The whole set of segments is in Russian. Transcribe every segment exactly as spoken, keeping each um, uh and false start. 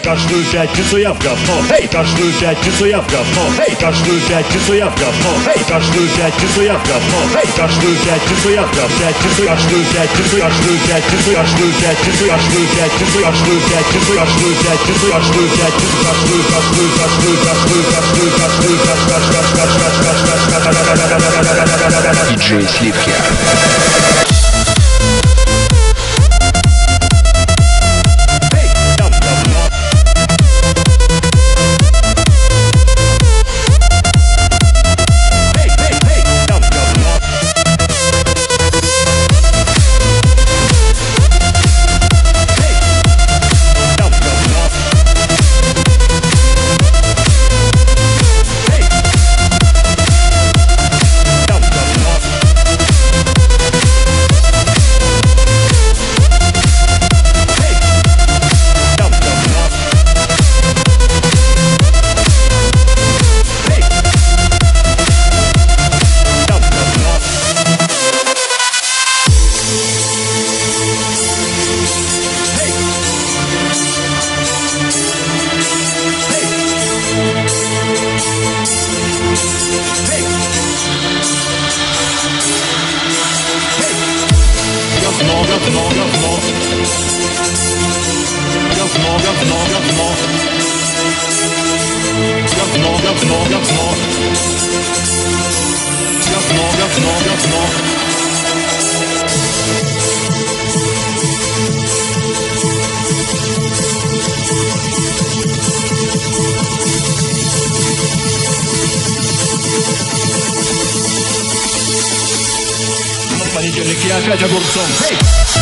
каждую пятницу я в говно. Эй, каждую пятницу я в говно. Эй, каждую пятницу я в говно. Эй, каждую пятницу я в говно. Эй, каждую пятницу я в говно. Пятницу, каждую пятницу, каждую пятницу, каждую пятницу, каждую пятницу, каждую пятницу, каждую пятницу, каждую пятницу, каждую, каждую, каждую, каждую, каждую, каждую, каждую, диджей Сливки. В понедельник я опять огурцом. Hey!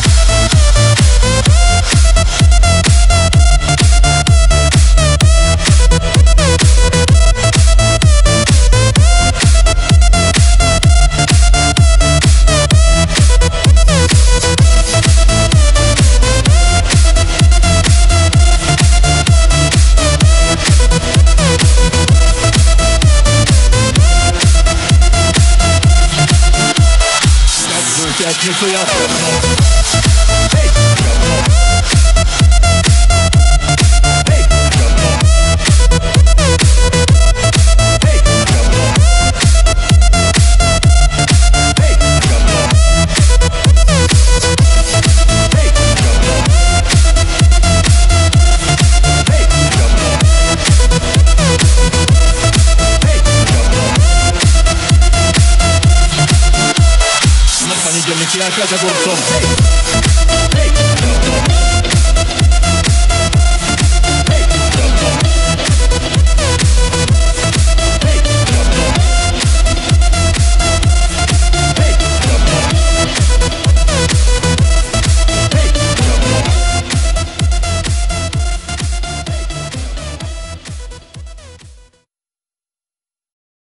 Пятницу я в говно. Эй, говно. Эй, говно. Эй, говно. Эй, говно. Эй, говно. Эй, говно. Эй, говно. В понедельник я опять огурцом.